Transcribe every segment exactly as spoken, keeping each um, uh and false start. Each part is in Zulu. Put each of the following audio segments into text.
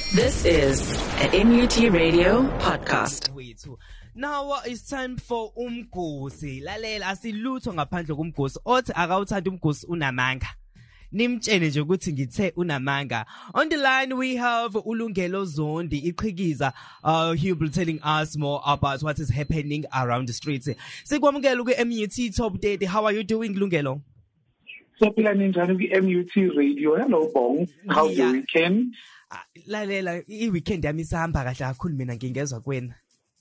This is an M U T Radio podcast. Now uh, it's time for umgosi. Lalela asilutho ngaphandle komgosi. Othi akawuthanda umgosi unamanga. Nimtshene nje ukuthi ngithe unamanga. On the line we have Ulungelo Zondi iqhikiza. Uh, he will be telling us more about what is happening around the streets. Sikwamukela ku M U T Top thirty. How are you doing, Lungelo? Sophila ninjani ku M U T Radio. Hello Bong. How's yeah. the weekend? Lalela I weekend yami isahamba kahle kakhulu mina ngingezwe kwena.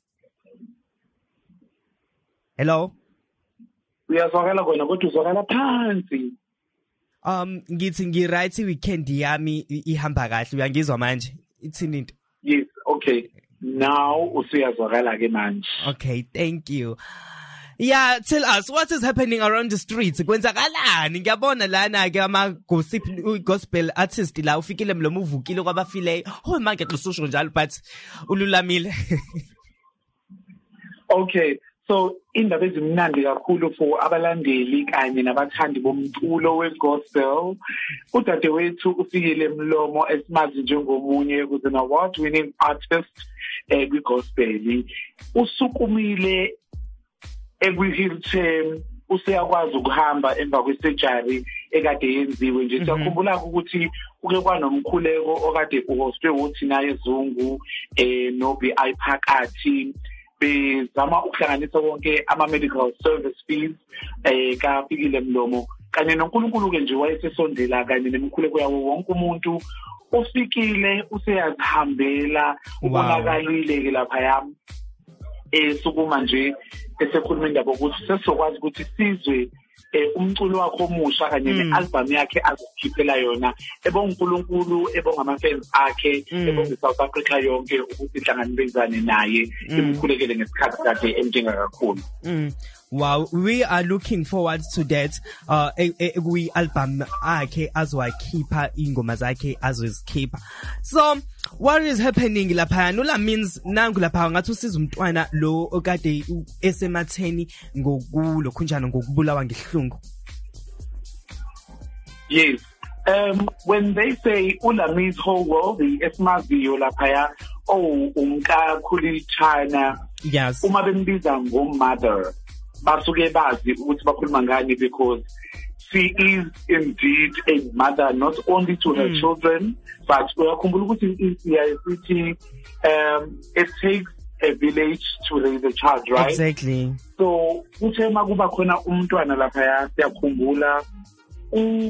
Hello. Uyazwakala kona kodwa uzwakala phansi. Um ngithi ngi right weekend yami ihamba kahle uyangizwa manje ithini into? Yes, okay. Now usuyazwakala ke manje. Okay, thank you. Yeah, tell us what is happening around the streets. Kwenzakalani? Ngiyabona lana ke ama gossip gospel artist la ufikile mlomo uvukile kwabafile. Oh manje xisosho njalo but ululamile. Okay. So indaba ezimnandi kakhulu for abalandeli kanye nabathandi bomculo wegospel. Udadewethu ufikile emlomo esimazi njengomunye kuze na award winning artist eh kwigospel. Usukumile ekwi-wheelchair useyakwazi ukuhamba emva kwe-surgery ekade yenziwe nje siyakhumbula ukuthi uke kwanomkhuleko okade uhostwe uthina ezungu eh no B I phakathi bezama ukuhlanganisa konke ama medical service fees eh kafikile mlomo kanye noNkulunkulu ke nje wayesesondela kanye nemkhuleko yawo wonke umuntu ufikile useyazihambela ubonakalile ke lapha yami eh sukuma nje esekhuluma indaba ukuthi sesizokwazi ukuthi sizwe umculo wakhe omusha kanye nealbum yakhe azikhiphela yona ebonga uNkulunkulu ebonga ama-fans akhe ebonga iSouth Africa yonke ukuthi ihlanganibezane naye imkhulekele ngesikhathi kade emdinga kakhulu. Wow, we are looking forward to that. Uh, we album akhe azwakhipha ingoma zakhe azozikhipha. So what is happening lapha? Nola means nangu lapha ngathi usiza umntwana lo okade esematheni ngokulo khunjana ngokubulawa ngehlungu. Yes. Um, when they say Ulami's whole world, the esmaziyo lapha oh umka khuli China. Yes. Uma bembiza ngomother. Basuke bazi ukuthi bakhuluma ngani because she is indeed a mother not only to her mm. children but uyakhumbula ukuthi siyayithi um it takes a village to raise a child, right? Exactly. So uthe makuba khona umntwana lapha siyakhumbula u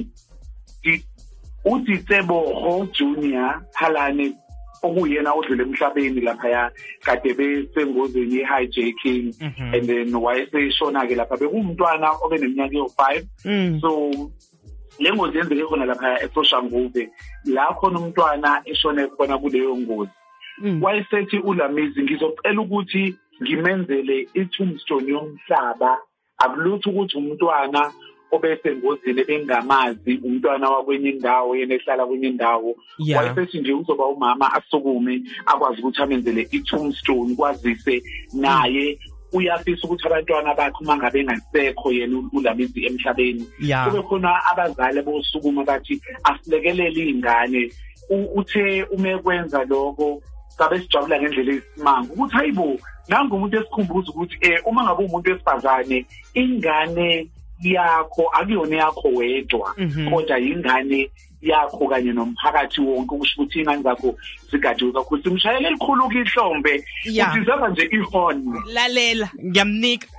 uDitsebo Junior Halane okuyena odlule emhlabeni lapha ya kade besengozeni ye-hijacking mm-hmm. and then wayeseshona ke lapha bekumntwana obeneminyaka yo five mm. so lengozi yenzeke khona lapha eSoshanguve la khona umntwana eshone khona kuleyo ngozi mm. wayesethi uLamizi ngizocela ukuthi ngimenzele i-tombstone yomhlaba akulutho ukuthi umntwana obesengozini bengamazi umntwana wakwenye indawo yena ehlala kwenye indawo wayesethi nje uzoba umama asukume akwazi ukuthi amenzele i-tombstone kwazise naye uyafisa ukuthi abantwana bakhe mangabe engasekho yena uLamizi emhlabeni kube khona abazali bosukuma bathi asilekelele ingane uthe uma kwenza lokho sabe sijabula ngendlela esimanga ukuthi hayibo nangu umuntu esikhumbuza ukuthi eh uma ngabe umuntu esifazane ingane yakho akuyona yakho wedwa kodwa ingane yakho kanye nomphakathi wonke ukusho ukuthi ingane zakho zigadwe kakhulu simshayele elikhulu kihlombe uthi zaba nje ihorn lalela ngiyamnika.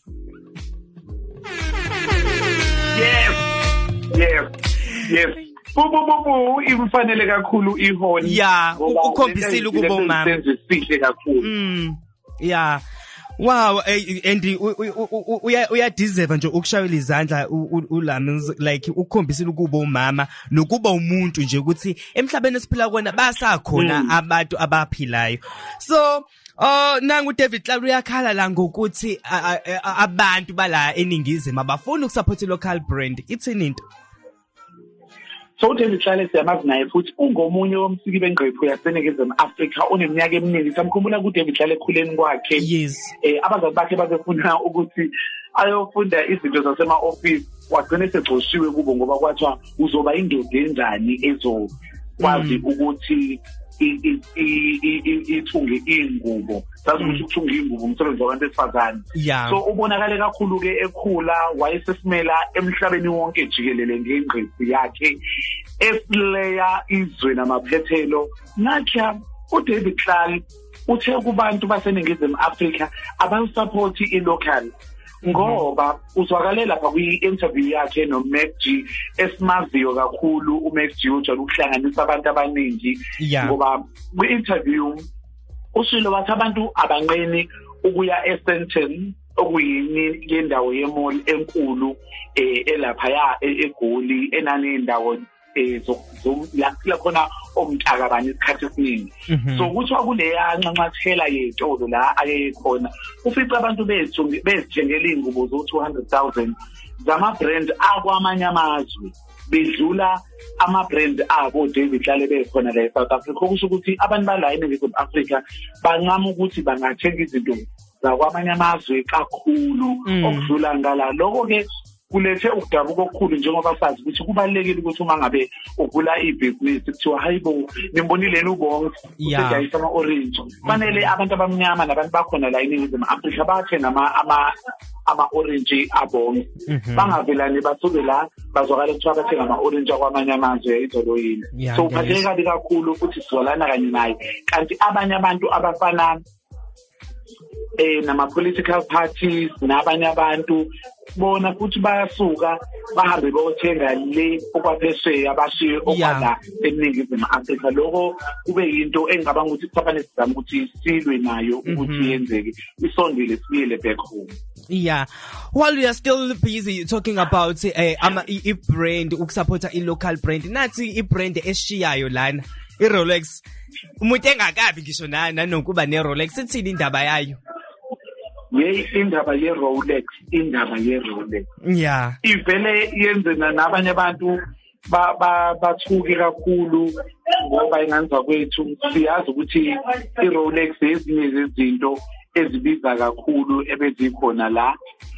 Yes yes yes bubu bubu imfanele kakhulu ihorn yeah ukhombisile ukuba umama senze sihle kakhulu. mm yeah. Wow, and uya uya deserve nje ukushayela izandla uLamizi like ukukhombisela ukuba umama nokuba umuntu nje ukuthi emhlabeni esiphila kona basakhona abantu abaphilayo. So oh nangu David Cloud uyakhala la ngokuthi abantu bala eningizimu abafuna ukusupport local brand. Ithini into? So David Cloud siyamazi naye futhi ungomunye womsiki bengqephu yaseNingizimu Afrika oneminyaka eminingi samkhumbula ku David Cloud ekhuleni kwakhe. Yes. Eh abazali bakhe bazefuna ukuthi ayofunda izinto zasema office wagcina segcoshiwe kubo ngoba kwathiwa uzoba indoda enjani ezo kwazi ukuthi ithunge ingubo sazi ukuthi ukuthunga ingubo umsebenzi wabantu besifazane so ubonakale kakhulu ke ekhula wayesesimela emhlabeni wonke jikelele ngengqisi yakhe esileya izwe namaphethelo nakha uDavid Tlale uthe kubantu baseningizimu Afrika abayisupport ilocal ngoba uzwakale lapha kwi-interview yakhe noMac G esimaziyo kakhulu uMac G ujala ukuhlanganisa abantu abaningi ngoba kwi-interview ushilo wathi abantu abanqeni ukuya eSenton okuyini yendawo yemall enkulu elapha ya eGoli enani indawo la khona omntaka bani isikhathi esiningi so kuthiwa kuleya ncancathela yetolo la ayekhona ufica abantu bethu bezithengela ingubo zo two hundred thousand zama brand akwamanye amazwe bedlula ama brand abo David Tlale bekhona la eSouth Africa okusho ukuthi abantu bala eNingizimu Afrika bancama ukuthi bangathenga izinto zakwamanye amazwe kakhulu okudlula ngala lokho ke kulethe ukudabuka okukhulu njengoba sazi ukuthi kubalekile ukuthi uma ngabe uvula ibusiness kuthiwa hayibo nimbonileni ubonke udayisa ama orange fanele abantu abamnyama nabantu bakhona la eNingizimu Afrika bathenga ama ama ama orange abonke bangavelani basuke la bazwakala ukuthi bathenga ama orange akwamanye amazwe izoloyini so uphatheke kabi kakhulu futhi sizolana kanye naye kanti abanye abantu abafana eh nama political parties nabanye abantu bona futhi bayasuka bahambe bayothenga le okwaphesheya abashiye okwala eNingizimu Afrika lokho kube yinto engicabanga ukuthi kufanele sizame ukuthi silwe nayo ukuthi yenzeke isondele sibuyele back home. Yeah, while we are still busy talking about uh, ama i brand ukusupporta i local brand nathi i brand eshiyayo lana i Rolex umuntu engakabi ngisho nana nokuba ne Rolex ithini indaba yayo? Yey indaba ye Rolex indaba ye Rolex yeah ivele yenzena nabanye abantu ba bathuke kakhulu ngoba inganza kwethu siyazi ukuthi i Rolex ezinye zezinto ezibiza kakhulu ebezikhona la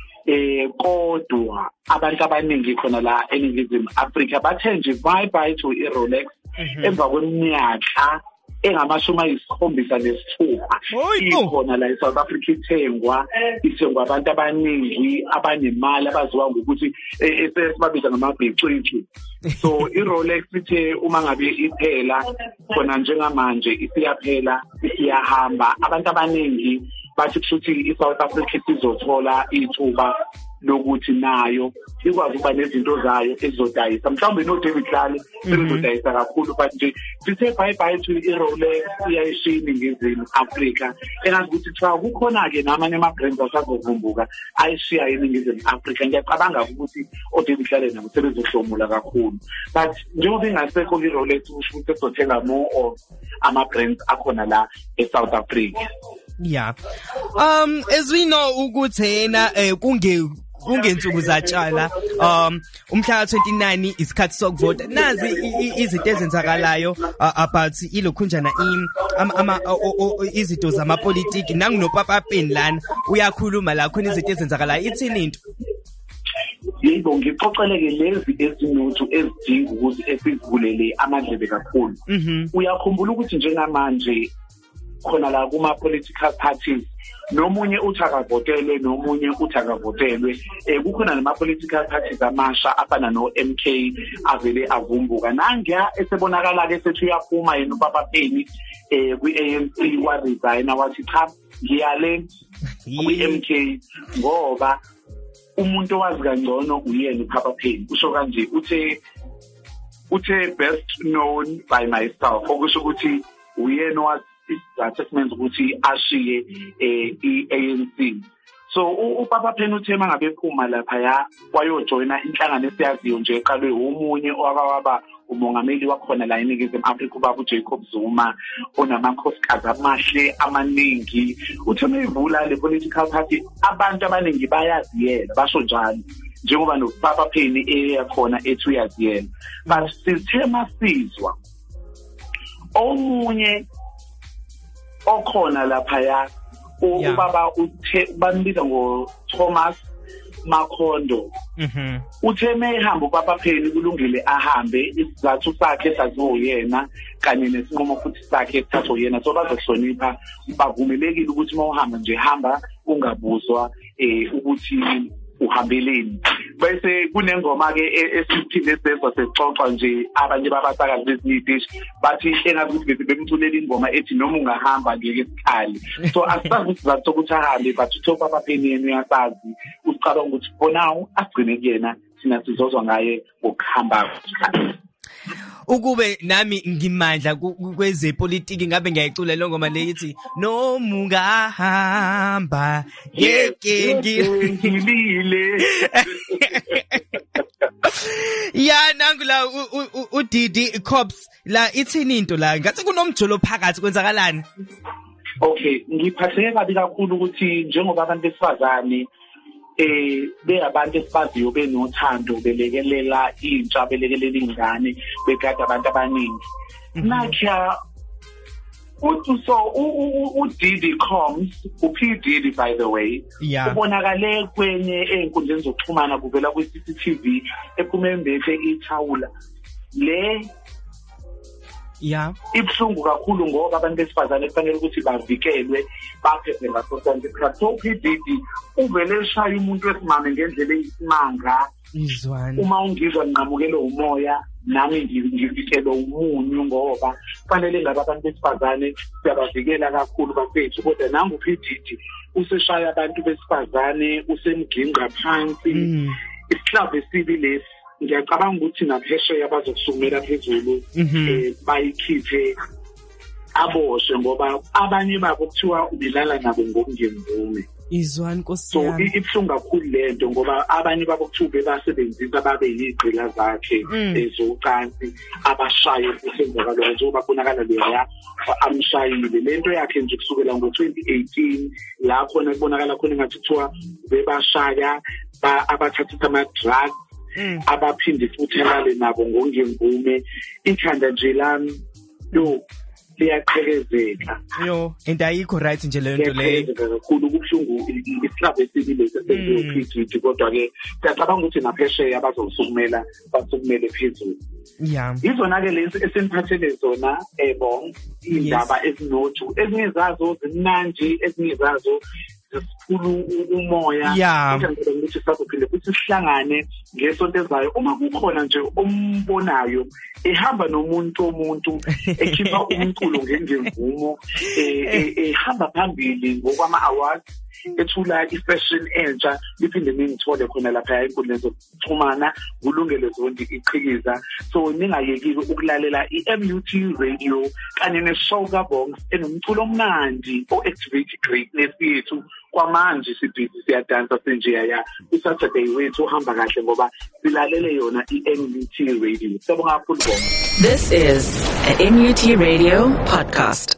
eh kodwa abantu abaningi khona la eNingizimu Afrika bathe nje bye bye to i Rolex emva kweminyaka engamashumi ayisikhombisa nesithupha ikhona la eSouth Africa ithengwa ithengwa abantu abaningi abanemali abaziwa ngokuthi esibabiza ngamabhecwethu so i Rolex ithe uma ngabe iphela khona njengamanje isiyaphela isiyahamba abantu abaningi bathi futhi iSouth Africa izothola ithuba lokuthi nayo ikwazi ukuba nezinto zayo ezizodayisa mhlawumbe no David Tlale sizodayisa kakhulu but nje sithe bye bye to i Rolex iyayishini ngezinto Africa engazi ukuthi kuthiwa kukhona ke namanye ama brands asazovumbuka ayishiya eNingizimu Afrika ngiyacabanga ukuthi o David Tlale nabo sebezohlomula kakhulu but njengoba ingasekho i Rolex usho ukuthi sizothenga more of ama brands akhona la eSouth Africa. Yeah. Um as we know ukuthi yena eh kunge kungensuku zatshala um umhla twenty-nine isikhathi sokuvota nazi izinto ezenzakalayo about ilokhunjana ama izinto zamapolitiki nanginopapa pen lana uyakhuluma la khona izinto ezenzakalayo ithini into yebo ngixoxeleke lezi ezinuthu ezidinga ukuthi esivulele amadlebe kakhulu uyakhumbula ukuthi njengamanje khona la kuma political parties nomunye uthi akavotelwe nomunye uthi akavotelwe eh kukhona nama political parties amasha afana no M K avele avumbuka nangiya esebonakala ke sethu uyaphuma yena uPapa Penny eh kwi A N C wa resign wathi cha ngiyale kwi M K ngoba umuntu owazi kangcono uyena uPapa Penny usho kanje uthe uthe best known by myself okusho ukuthi uyena owazi assessment ukuthi ashiye i-A N C so uPapa Penny uthema ngabe phuma lapha ya wayojoina inhlangano esiyaziyo nje eqalwe umunye owakawaba umongameli wakhona la eNingizimu Afrika ubaba uJacob Zuma onamakhosikazi amahle amaningi utheme ivula le political party abantu abaningi bayaziyela basho njalo njengoba noPapa Penny eyakhona ethu yaziyela but sithema sizwa omunye okhona lapha ya ubaba uthe bambiza ngo Thomas Makhondo Mhm. uthe mehamba uPapapheni kulungile ahambe isizathu sakhe saziwe yena kanye nesinqumo futhi sakhe esithathwe yena so bazohlonipha bavumelekile ukuthi mawuhamba nje hamba ungabuzwa eh ukuthi uhambeleni bese kunengoma ke esiphinde sezwa sexoxa nje abanye babasakazi bezitishi bathi engakuthi bemthulela ingoma ethi noma ungahamba ngeke sikhali so asazi isizathu sokuthi ahambe but uthopa Papapheni yena uyasazi ucabanga ukuthi bonawo agcine kuyena sina sizozwa ngaye ngokuhamba ukube nami ngimandla kwezepolitiki ngabe ngiyayicula le ngoma le yithi noma ungahamba ngeke ngilile ya nangu la uDidi Cops la ithini into la ngathi kunomjolo phakathi kwenzakalani okay ngiphatheke kabi kakhulu ukuthi njengoba abantu besifazane eh beyabantu esibaziyo benothando belekelela intsha belekelela ingane begada abantu abaningi nakha uthi so uDidi Combs uP Diddy by the way ubonakale kwenye enkundleni zokuxhumana kuvela ku C C T V ephumembethe ithawula le yeah ibhlungu kakhulu ngoba abantu besifazane kufanele ukuthi bavikelwe baphephe ngaso sonke isikhathi so P Diddy uvele eshaya umuntu wesimame ngendlela eyisimanga izwana uma ungizwa nqamukele umoya nami ngivikele umunyu ngoba kufanele laba abantu besifazane siyabavikela kakhulu bafethu kodwa nangu P Diddy useshaya abantu besifazane usemginqa phansi isiclub esibi lesi ngiyacabanga ukuthi naphesheya abazokusumela phezulu eh bayikhiphe aboshwe ngoba abanye babo kuthiwa ubilala nabo ngokungemvume izwani Nkosi so yami ibhlungu kakhulu lento ngoba abanye babo kuthiwa basebenzisa babe yiqila zakhe ezocansi abashaye usenzakalo njengoba kubonakala leya amshayile lento yakhe nje kusukela ngo twenty eighteen la khona kubonakala khona ngathi kuthiwa bebashaya abathathisa ama drugs abaphinde futhi lale nabo ngongemvume ikhanda nje lami yo liyaqhekezeka yo and ayikho right nje le nto leyo kakhulu kubhlungu isiclub esibile sesenziwe P Diddy kodwa ke ngiyacabanga ukuthi naphesheya abazosukumela basukumele phezulu yeah izona ke lezi eseniphathele zona ebo indaba ezinothu ezinye zazo zimnandi ezinye zazo zisikhulu umoya ngicela ukuthi sazophinde futhi sihlangane ngesonto ezayo uma kukhona nje ombonayo ehamba nomuntu omuntu ekhipha umculo ngemvumo ehamba phambili ngokwama awards ethula ifashion entsha liphinde ningithole khona lapha enkundleni zokuxhumana kulungele zonke iqhikiza so ningayekile ukulalela i-M U T radio kanye ne-show kaBongs enomculo omnandi o-activate greatness yethu kwamanje sibhizi siyadansa senjeya ya uSaturday wethu uhamba kahle ngoba silalele yona i-M U T radio. Sibonga kakhulu. This is a M U T Radio podcast.